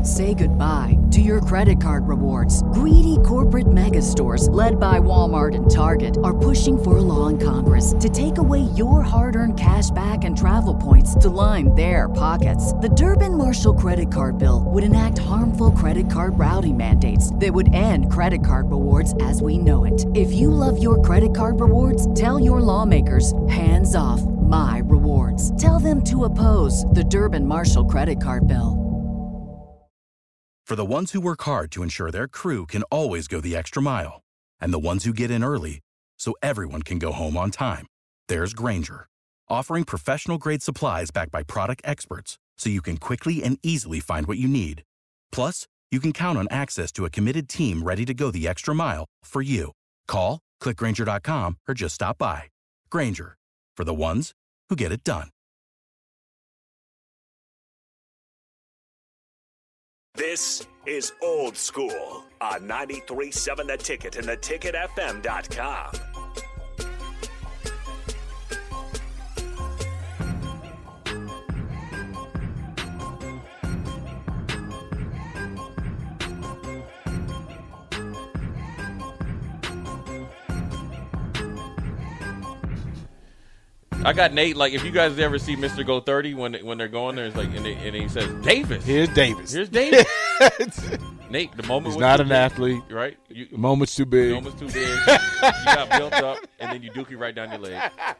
Say goodbye to your credit card rewards. Greedy corporate mega stores, led by Walmart and Target, are pushing for a law in Congress to take away your hard-earned cash back and travel points to line their pockets. The Durbin-Marshall credit card bill would enact harmful credit card routing mandates that would end credit card rewards as we know it. If you love your credit card rewards, tell your lawmakers, hands off my rewards. Tell them to oppose the Durbin-Marshall credit card bill. For the ones who work hard to ensure their crew can always go the extra mile, and the ones who get in early so everyone can go home on time, there's Grainger, offering professional-grade supplies backed by product experts so you can quickly and easily find what you need. Plus, you can count on access to a committed team ready to go the extra mile for you. Call, click Grainger.com, or just stop by. Grainger, for the ones who get it done. This is Old School on 93.7 The Ticket and theticketfm.com. I got Nate. Like, if you guys ever see Mr. Go 30 when they're going there, it's like, and he says, Davis. Here's Davis. Here's Davis. Nate, the moment he's not an big, athlete, right? The moment's too big. The moment's too big. You got built up, and then you dookie right down your leg.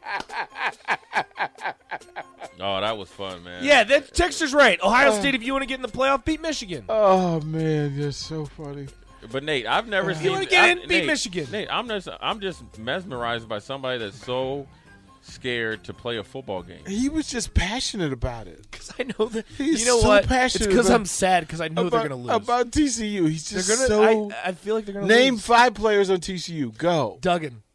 Oh, that was fun, man. Yeah, that Texter's right. Ohio State, if you want to get in the playoff, beat Michigan. Oh man, that's so funny. But Nate, I've never seen. You want to get in, beat Nate, Michigan. Nate, I'm just mesmerized by somebody that's so scared to play a football game. He was just passionate about it. Because I know that. He's you know so what? passionate. It's because about- I'm sad because I know they're going to lose. About TCU, he's just They're so. I feel like they're going to lose. Name 5 players on TCU. Go. Duggan.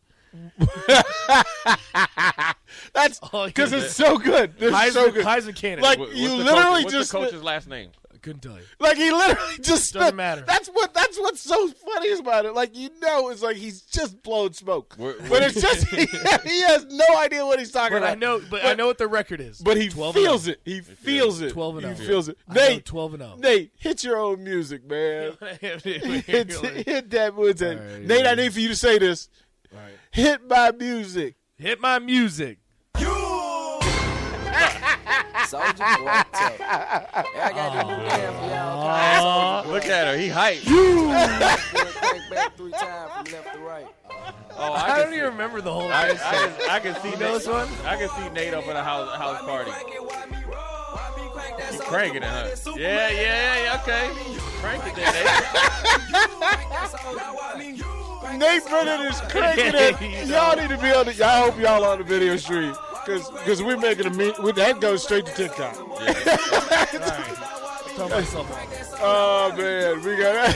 That's because it's so good. They're so good. Heisman candidate. Like What's you the literally what's just the coach's last name? I couldn't tell you. like he literally just Doesn't matter. That's what's so funny about it. Like it's like he's just blowing smoke, but it's just he has no idea what he's talking about. I know what the record is. But he feels it. He feels it. 12-0. He feels it. I Nate, know 12-0. Nate, hit your own music, man. hit that music. Right, Nate, I need for you to say this. All right. Hit my music. Hit my music. Soldier Boy Tech. I got the new damn for y'all. Look at her. He hyped. Crank back 3 times from left to right. Oh, I don't even remember the whole I thing. can see You know Nate. this one? I can see Nate up at a house party. He's cranking it, huh? Yeah, okay. Crank it there, Nate. Nate Brennan is cranking it. Y'all need to be on the. I hope y'all on the video stream because we're making that goes straight to TikTok. Oh man, we got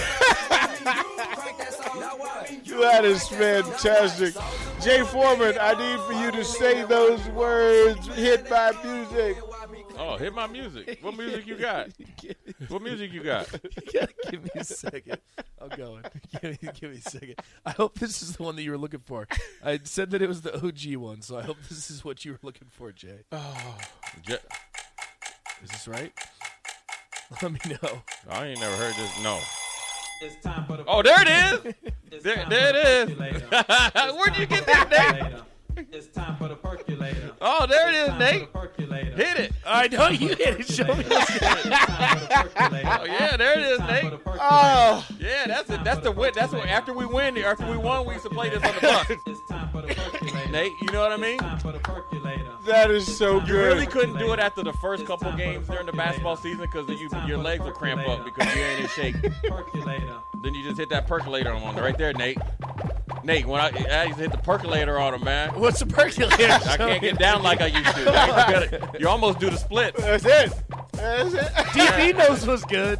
that is fantastic. Jay Foreman, I need for you to say those words. Hit my music. Oh, hit my music. What music you got? What music you got? Give me a second. I'm going. Give me a second. I hope this is the one that you were looking for. I said that it was the OG one, so I hope this is what you were looking for, Jay. Oh, is this right? Let me know. I ain't never heard this. No. It's time for the Oh, there it is. There it is. Where'd you get that, Nate? It's time for the percolator. Oh, there it is, Time Nate. for the percolator. Hit it. I know you hit it. Show me. Oh, yeah, there it is, Nate. Oh, Yeah, that's it. That's the win. That's what after we won, we used to play this on the bus. It's time for the percolator. Nate, you know what I mean? Time for the perculator. that is so good. You really couldn't do it after the first couple games during the basketball season because your legs would cramp up because you ain't in shape. Percolator. Then you just hit that percolator on right there, Nate. Nate, when I used to hit the percolator on him, man. What's the percolator? I can't get down like I used to. You almost do the splits. That's it. That's it. DB knows what's good.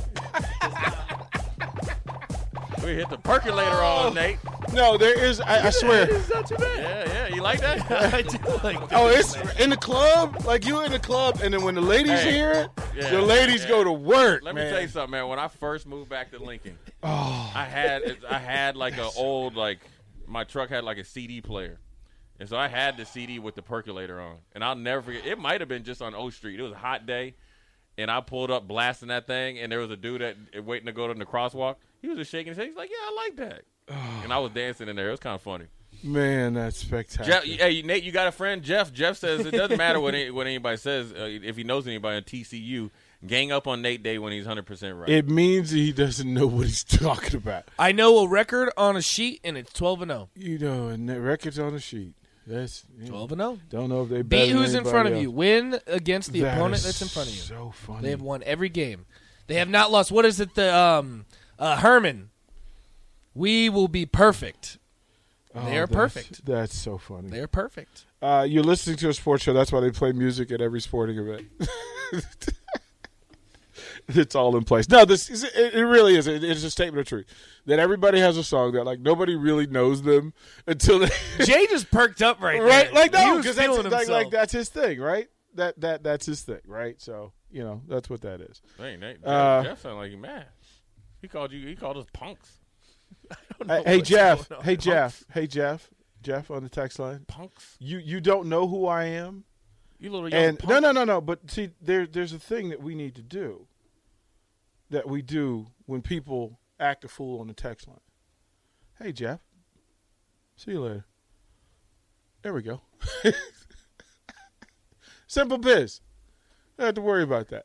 We hit the percolator on Nate. No, there is. I swear. It's not too bad. Yeah, you like that? I do like that. Oh, it's in the club. Like you in the club, and then when the ladies Hey, hear it, yeah, the ladies yeah. go to work. Let me man. tell you something, man. When I first moved back to Lincoln, I had like a old my truck had like a CD player, and so I had the CD with the percolator on, and I'll never forget. It might have been just on O Street. It was a hot day, and I pulled up blasting that thing, and there was a dude that waiting to go to the crosswalk. He was just shaking his head. He's like, "Yeah, I like that," and I was dancing in there. It was kind of funny. Man, that's spectacular. Jeff, hey, Nate, you got a friend, Jeff. Jeff says it doesn't matter what anybody says. If he knows anybody on TCU, gang up on Nate Day when he's 100% right. It means he doesn't know what he's talking about. I know a record on a sheet, and it's 12-0. You know, and the record's on the sheet. That's 12-0. Don't know if they Beat who's in front of you. Win against the opponent that's in front of you. So funny. They have won every game. They have not lost. What is it? The Herman. We will be perfect. They are perfect. That's so funny. They are perfect. You're listening to a sports show. That's why they play music at every sporting event. It's all in place. No, it really is. It's a statement of truth that everybody has a song that like nobody really knows them until they Jay just perked up right right. there. Like no, He was because feeling that's himself. that's his thing, right? That's his thing, right? So that's what that is. Hey, Nate, Jeff sounded like he mad. He called us punks. Hey Jeff. Hey Jeff. Hey Jeff. Jeff on the text line. Punks. You don't know who I am. You little young And punk. no. But see, there's a thing that we need to do. That we do when people act a fool on the text line. Hey Jeff. See you later. There we go. Simple biz. Don't have to worry about that.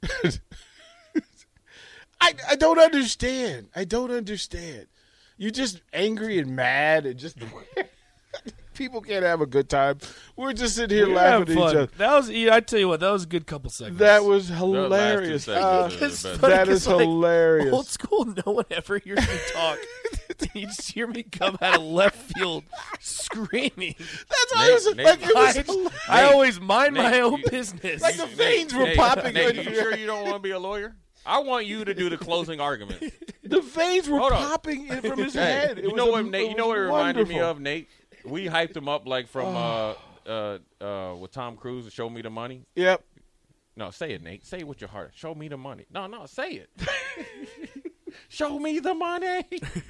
I don't understand. I don't understand. You're just angry and mad and just people can't have a good time. We're just sitting here laughing at each other. That was. I tell you what. That was a good couple seconds. That was hilarious. That is hilarious. Old school. No one ever hears me talk. You just hear me come out of left field screaming. That's why I always mind my Nate, own business. like the veins were popping. Nate, in you your- sure you don't want to be a lawyer? I want you to do the closing argument. The veins were Hold on. popping in from his Hey, head. you know what, Nate? You know what it reminded me of, Nate? We hyped him up like from with Tom Cruise, Show Me the Money. Yep. No, say it, Nate. Say it with your heart. Show me the money. No, say it. Show me the money.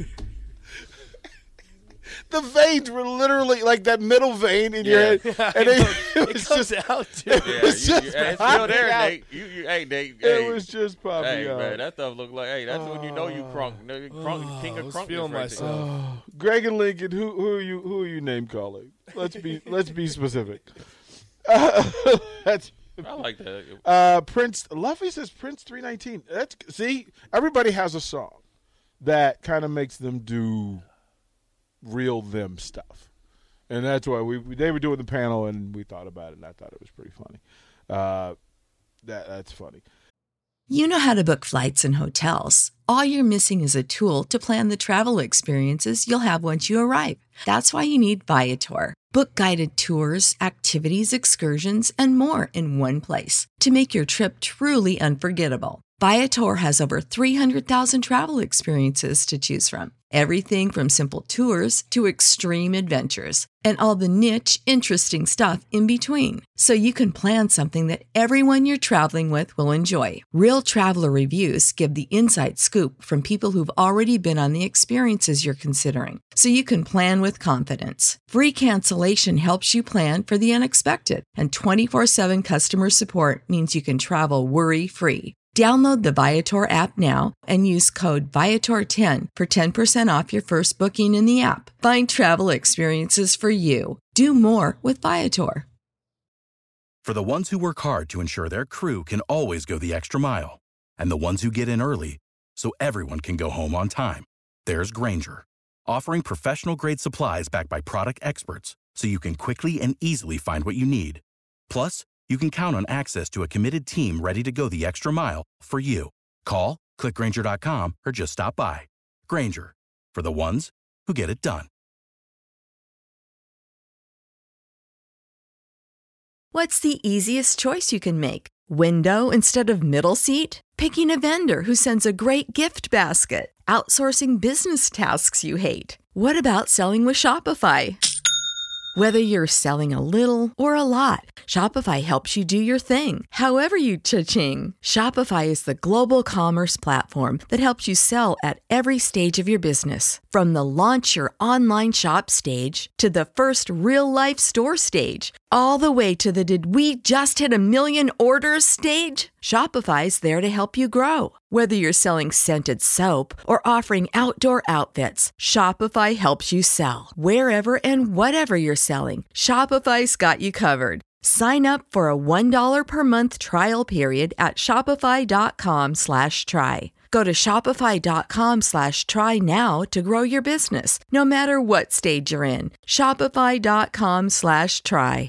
The veins were literally like that middle vein in your head, and it was comes just out. Too. it was just it's still popping there, out. Nate. Hey, Nate. Hey, It was just popping hey, out. man, that stuff look like. Hey, that's when you know you crunk. King I of was crunk. feeling myself. Greg and Lincoln, who are you name calling? Let's be specific. That's I like that. Prince. Luffy says Prince 319. See, everybody has a song that kind of makes them do real them stuff, and that's why they were doing the panel, and we thought about it, and I thought it was pretty funny. That's funny. You know how to book flights and hotels. All you're missing is a tool to plan the travel experiences you'll have once you arrive. That's why you need Viator. Book guided tours, activities, excursions, and more in one place to make your trip truly unforgettable. Viator has over 300,000 travel experiences to choose from. Everything from simple tours to extreme adventures and all the niche, interesting stuff in between. So you can plan something that everyone you're traveling with will enjoy. Real traveler reviews give the inside scoop from people who've already been on the experiences you're considering. So you can plan with confidence. Free cancellation helps you plan for the unexpected. And 24/7 customer support means you can travel worry-free. Download the Viator app now and use code Viator10 for 10% off your first booking in the app. Find travel experiences for you. Do more with Viator. For the ones who work hard to ensure their crew can always go the extra mile, and the ones who get in early so everyone can go home on time, there's Grainger, offering professional-grade supplies backed by product experts so you can quickly and easily find what you need. Plus, you can count on access to a committed team ready to go the extra mile for you. Call, click Grainger.com, or just stop by. Grainger, for the ones who get it done. What's the easiest choice you can make? Window instead of middle seat? Picking a vendor who sends a great gift basket? Outsourcing business tasks you hate? What about selling with Shopify? Whether you're selling a little or a lot, Shopify helps you do your thing, however you cha-ching. Shopify is the global commerce platform that helps you sell at every stage of your business. From the launch your online shop stage to the first real-life store stage, all the way to the did we just hit 1 million orders stage. Shopify's there to help you grow. Whether you're selling scented soap or offering outdoor outfits, Shopify helps you sell. Wherever and whatever you're selling, Shopify's got you covered. Sign up for a $1 per month trial period at shopify.com/try. Go to shopify.com/try now to grow your business, no matter what stage you're in. Shopify.com/try.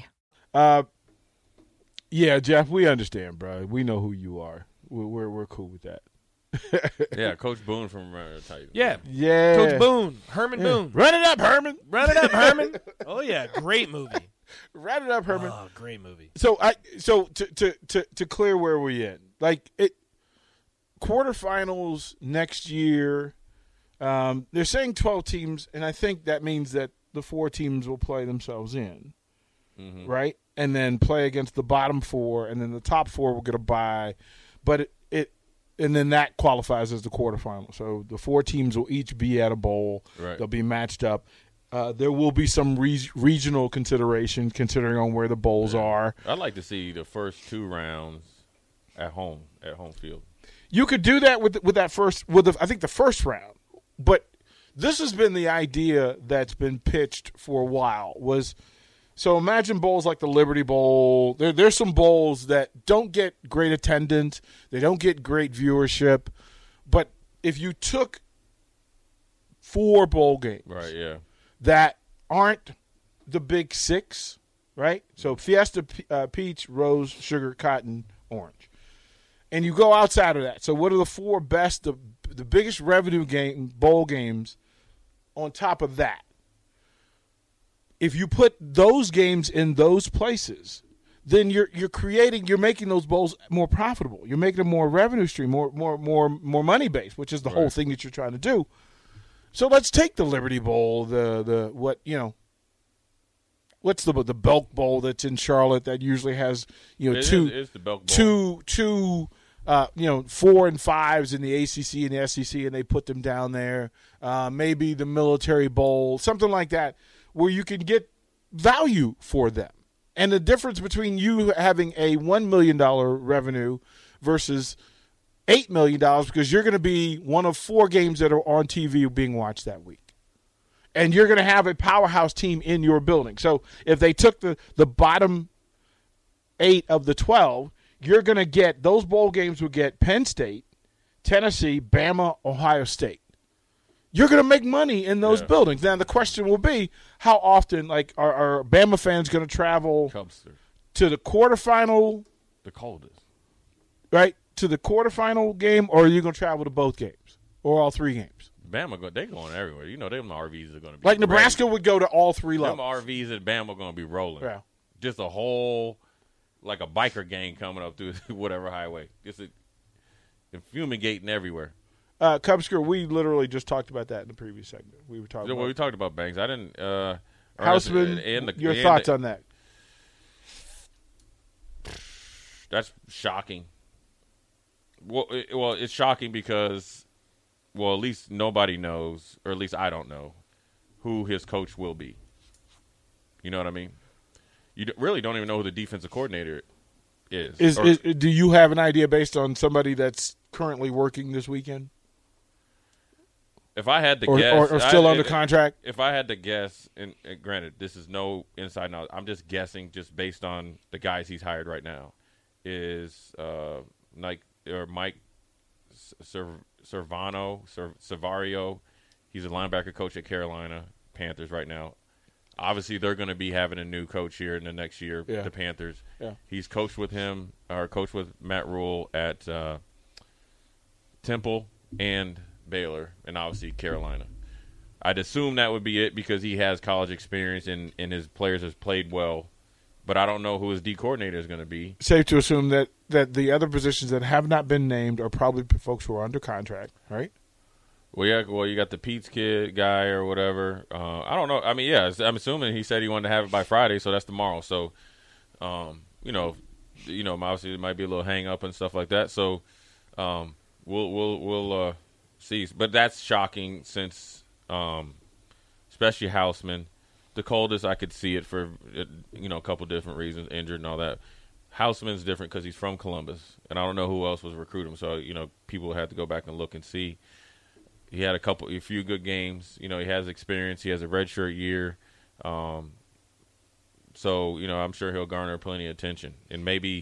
Yeah, Jeff, we understand, bro. We know who you are. We're cool with that. Yeah, Coach Boone from Titan. Yeah. Yeah. Coach Boone. Herman Boone. Run it up, Herman. Run it up, Herman. Oh, yeah. Great movie. Run it up, Herman. Oh, great movie. So to clear where we in, like quarterfinals next year. They're saying 12 teams, and I think that means that the 4 teams will play themselves in, right? And then play against the bottom 4, and then the top 4 will get a bye. But and then that qualifies as the quarterfinal. So the 4 teams will each be at a bowl. Right. They'll be matched up. There will be some regional consideration considering on where the bowls are. I'd like to see the first 2 rounds at home field. You could do that with that first I think the first round, but this has been the idea that's been pitched for a while. So imagine bowls like the Liberty Bowl. There's some bowls that don't get great attendance, they don't get great viewership, but if you took 4 bowl games, Right, yeah. that aren't the big 6, right? So Fiesta, Peach, Rose, Sugar, Cotton, Orange. And you go outside of that. So what are the 4 best, the biggest revenue bowl games on top of that? If you put those games in those places, then you're making those bowls more profitable. You're making them more revenue stream, more money based, which is the whole thing that you're trying to do. So let's take the Liberty Bowl, what's the Belk Bowl that's in Charlotte that usually has It's the Belk Bowl. two 4 and 5s in the ACC and the SEC, and they put them down there. Maybe the Military Bowl, something like that, where you can get value for them. And the difference between you having a $1 million revenue versus $8 million, because you're going to be one of 4 games that are on TV being watched that week. And you're going to have a powerhouse team in your building. So if they took the bottom 8 of the 12, you're going to get – those bowl games will get Penn State, Tennessee, Bama, Ohio State. You're going to make money in those buildings. Now, the question will be, how often, are Bama fans going to travel to the quarterfinal? The coldest. Right? To the quarterfinal game, or are you going to travel to both games or all 3 games? Bama, they're going everywhere. Them RVs are going to be like Nebraska would go to all 3 levels. Them RVs at Bama are going to be rolling. Yeah. Just a whole, like a biker gang coming up through whatever highway. Just fumigating everywhere. Cubsker, we literally just talked about that in the previous segment. We were talking. We talked about Banks. I didn't. Houseman, your thoughts on that? That's shocking. Well, it's shocking because, at least nobody knows, or at least I don't know, who his coach will be. You know what I mean? You really don't even know who the defensive coordinator is. Do you have an idea based on somebody that's currently working this weekend? If I had to guess, or still under contract. If I had to guess, and granted, this is no inside knowledge, I'm just guessing, just based on the guys he's hired right now, is Mike Savario. He's a linebacker coach at Carolina Panthers right now. Obviously, they're going to be having a new coach here in the next year. Yeah. The Panthers. Yeah. He's coached with Matt Rule at Temple and Baylor, and obviously Carolina. I'd assume that would be it because he has college experience and his players have played well, but I don't know who his D coordinator is going to be. Safe to assume that the other positions that have not been named are probably folks who are under contract, right? Well, yeah. Well, you got the Pete's kid guy or whatever. I don't know. I mean, yeah. I'm assuming he said he wanted to have it by Friday, so that's tomorrow. So, obviously there might be a little hang up and stuff like that. So, we'll see. But that's shocking since, especially Houseman, the coldest. I could see it for a couple different reasons, injured and all that. Houseman's different because he's from Columbus, and I don't know who else was recruiting him. So, people had to go back and look and see. He had a few good games. He has experience. He has a redshirt year. So, I'm sure he'll garner plenty of attention. And maybe,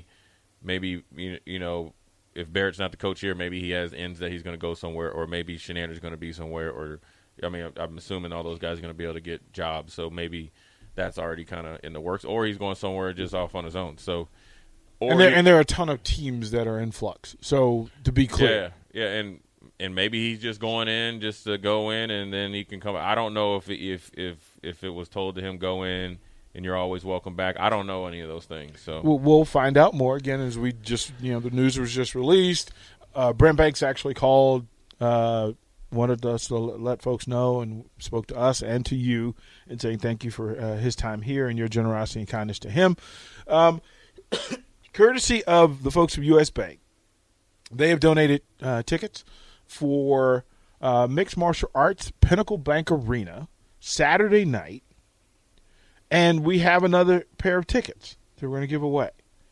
if Barrett's not the coach here, maybe he has ends that he's going to go somewhere, or maybe Shenander's going to be somewhere, or, I'm assuming all those guys are going to be able to get jobs. So maybe that's already kind of in the works, or he's going somewhere just off on his own. So, and there are a ton of teams that are in flux. So to be clear, yeah, and maybe he's just going in just to go in, and then he can come. I don't know if it was told to him go in and you're always welcome back. I don't know any of those things. So we'll find out more again as we just the news was just released. Brent Banks actually called, wanted us to let folks know, and spoke to us and to you, and saying thank you for his time here and your generosity and kindness to him. Courtesy of the folks from U.S. Bank, they have donated tickets for Mixed Martial Arts Pinnacle Bank Arena Saturday night, and we have another pair of tickets that we're going to give away.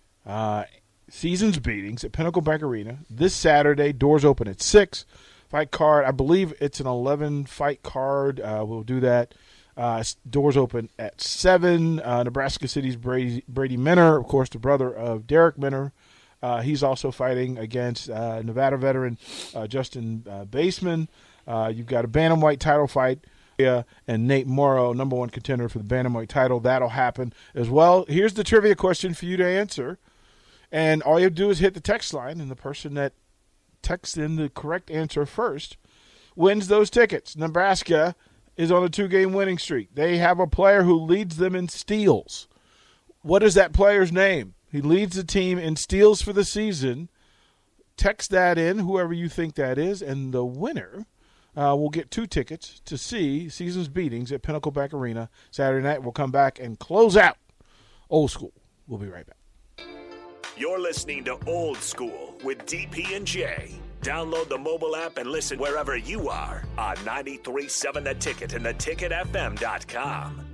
Seasons Beatings at Pinnacle Bank Arena this Saturday. Doors open at 6. Fight card, I believe it's an 11 fight card. We'll do that. Doors open at 7. Nebraska City's Brady Minner, of course, the brother of Derek Minner. He's also fighting against Nevada veteran Justin Baseman. You've got a bantamweight title fight, and Nate Morrow, number 1 contender for the bantamweight title. That'll happen as well. Here's the trivia question for you to answer, and all you have to do is hit the text line, and the person that texts in the correct answer first wins those tickets. Nebraska is on a 2-game winning streak. They have a player who leads them in steals. What is that player's name? He leads the team in steals for the season. Text that in, whoever you think that is, and the winner will get 2 tickets to see Seasons Beatings at Pinnacle Bank Arena Saturday night. We'll come back and close out Old School. We'll be right back. You're listening to Old School with DP and J. Download the mobile app and listen wherever you are on 93.7 The Ticket and theticketfm.com.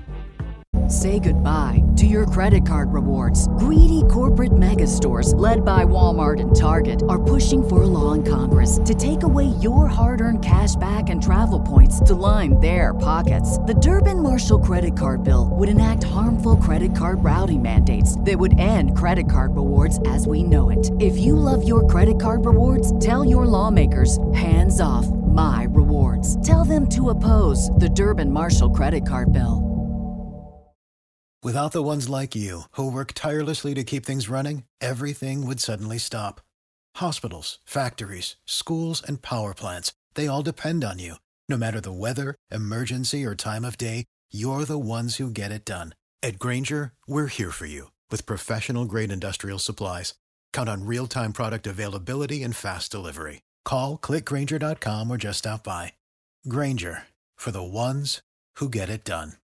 Say goodbye to your credit card rewards. Greedy corporate mega stores, led by Walmart and Target, are pushing for a law in Congress to take away your hard-earned cash back and travel points to line their pockets. The Durbin-Marshall credit card bill would enact harmful credit card routing mandates that would end credit card rewards as we know it. If you love your credit card rewards, tell your lawmakers, hands off my rewards. Tell them to oppose the Durbin-Marshall credit card bill. Without the ones like you, who work tirelessly to keep things running, everything would suddenly stop. Hospitals, factories, schools, and power plants, they all depend on you. No matter the weather, emergency, or time of day, you're the ones who get it done. At Grainger, we're here for you with professional-grade industrial supplies. Count on real-time product availability and fast delivery. Call, click Grainger.com, or just stop by. Grainger, for the ones who get it done.